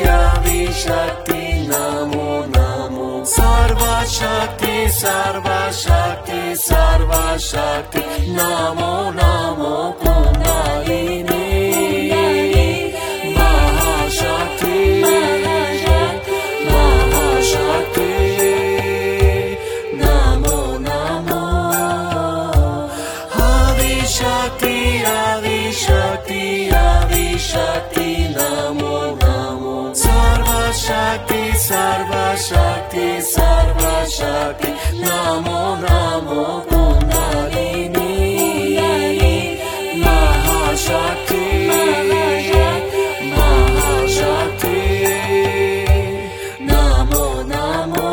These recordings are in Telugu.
ఆదిశక్తి నమో నమో సర్వశక్తి సర్వశక్తి సర్వశక్తి నమో నమో కుండలిని మహాశక్తి మహాశక్తి నమో నమో ఆదిశక్తి ఆదిశక్తి ఆదిశక్తి నమో నమో సర్వశక్తి సర్వశక్తి సర్వశక్తి నమో నమో కుండలిని మహాశక్తి మహాశక్తి నమో నమో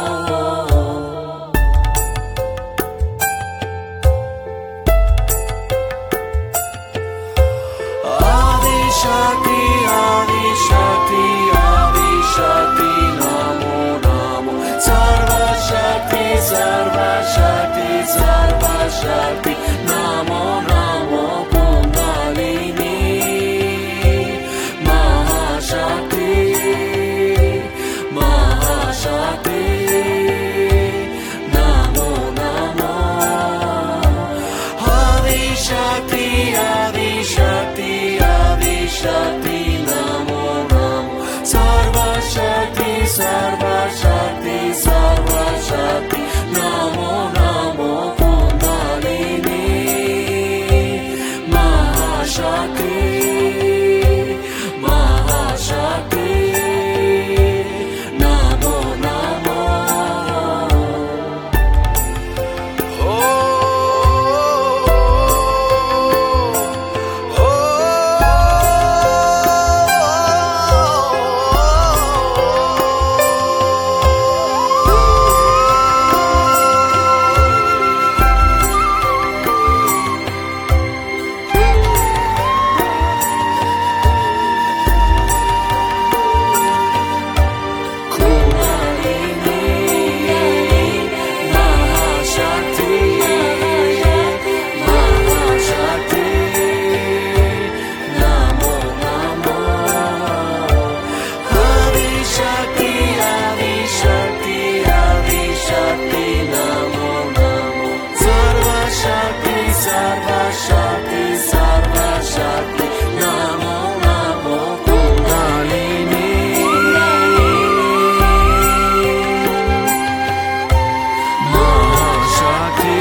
ఆదిశక్తి ఆదిశక్తి ఆదిశక్తి నమో నమో సర్వశక్తి సర్వశక్తి సర్వశక్తి నమో నమో కుండలిని మహాశక్తి మహాశక్తి నమో నమో ఆదిశక్తి ఆదిశక్తి ఆదిశక్తి నమో నమో సర్వశక్తి సర్వశక్తి సర్వశక్తి నమో నమో కుండలిని మహాశక్తి మహాశక్తి నమో నమో సర్వశక్తి సర్వశక్తి నమో నమో కుండలిని మహాశక్తి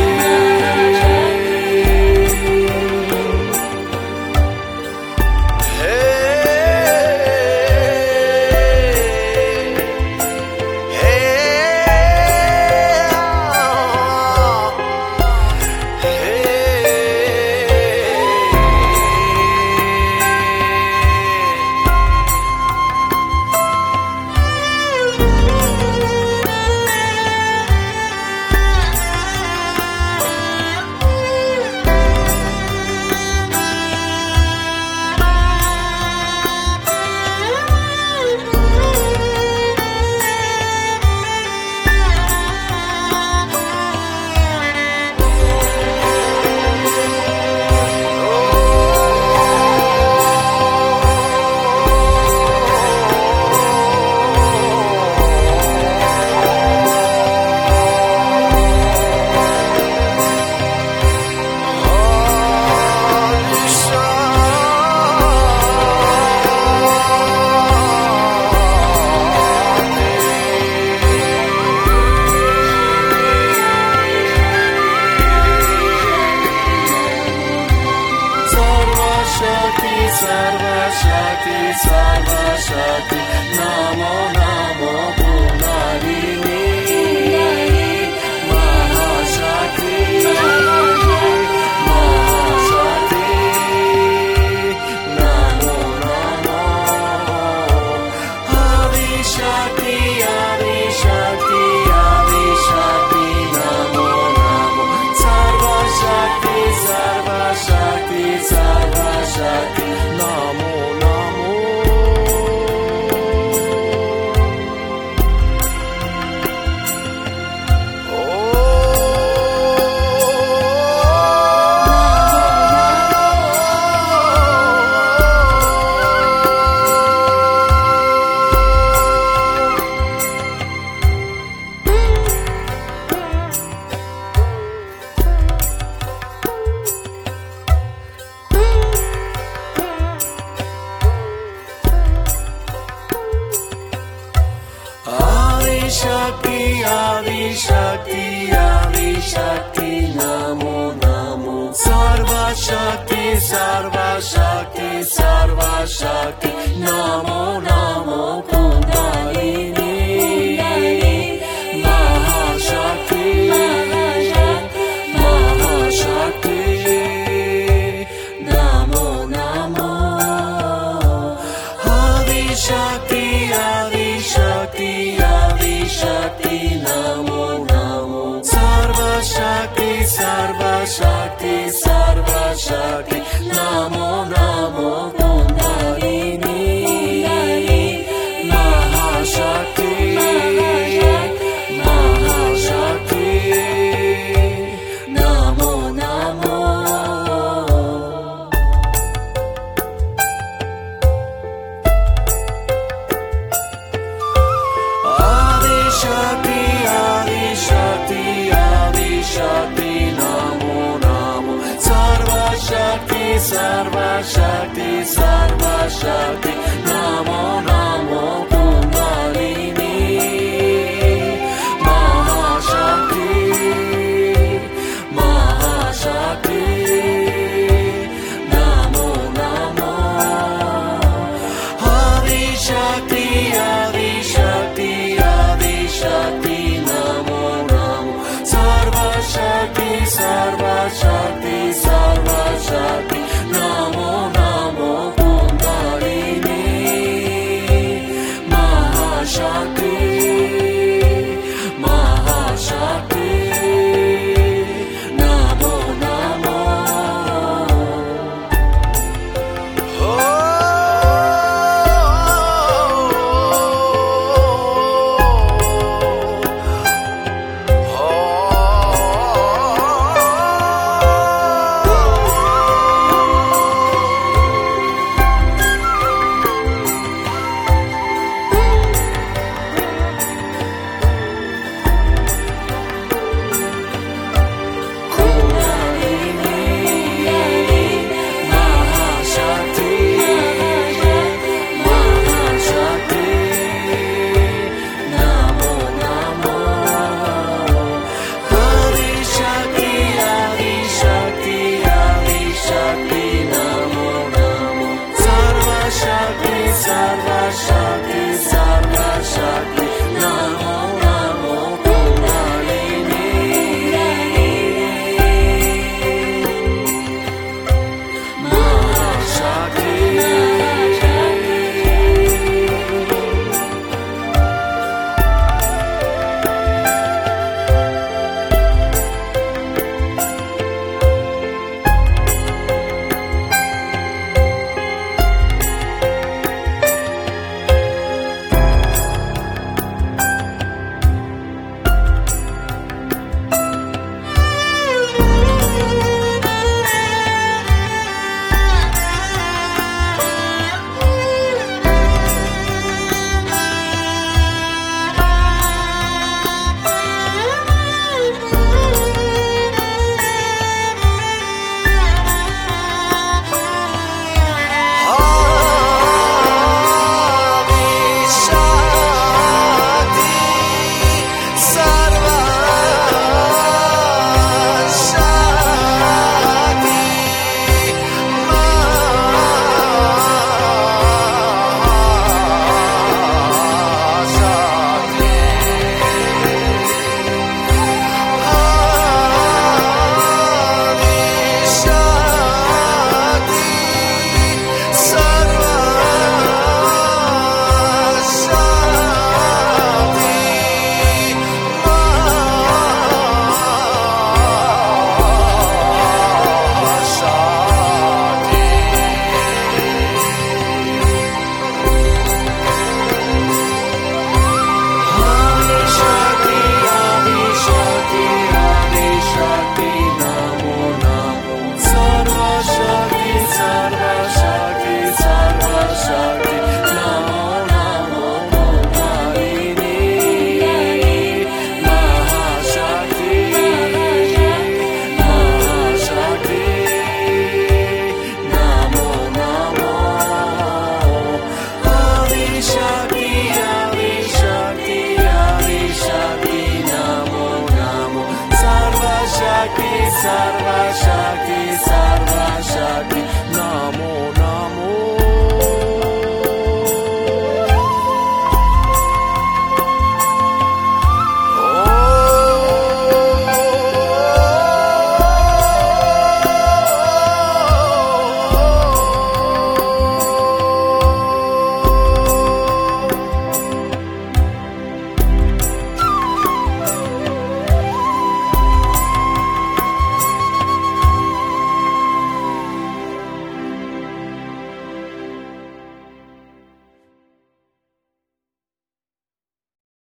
సర్వశక్తి సర్వశక్తి నమో నమో కుండలిని మహాశక్తి మహాశక్తి నమో నమో ఆదిశక్తి ఆదిశక్తి ఆదిశక్తి నమో నమో సర్వశక్తి సర్వశక్తి సర్వశక్తి నమో నమో Shakti, Adi Shakti, Adi Shakti, Namo Namo. Sarva Shakti, Sarva Shakti, Sarva Shakti, Namo Namo. Kundalini, Mahashakti, Mahashakti, Namo Namo. Adi Shakti, Adi Shakti, Adi Shakti, Namo Namo. Sarva Shakti, Sarva Shakti, Sarva Shakti, Namo Namo. Kundalini, Mahashakti, Mahashakti, Namo Namo. Adi Shakti, Adi Shakti, Adi Shakti, Namo Namo. Sarva Shakti, Sarva Shakti, Sarva Shakti, Namo Namo. Kundalini, Mahashakti, Mahashakti, Namo Namo. Adi Shakti, Adi Shakti, Adi Shakti, Namo Namo. Sarva Shakti, Sarva Shakti, Sarva Shakti.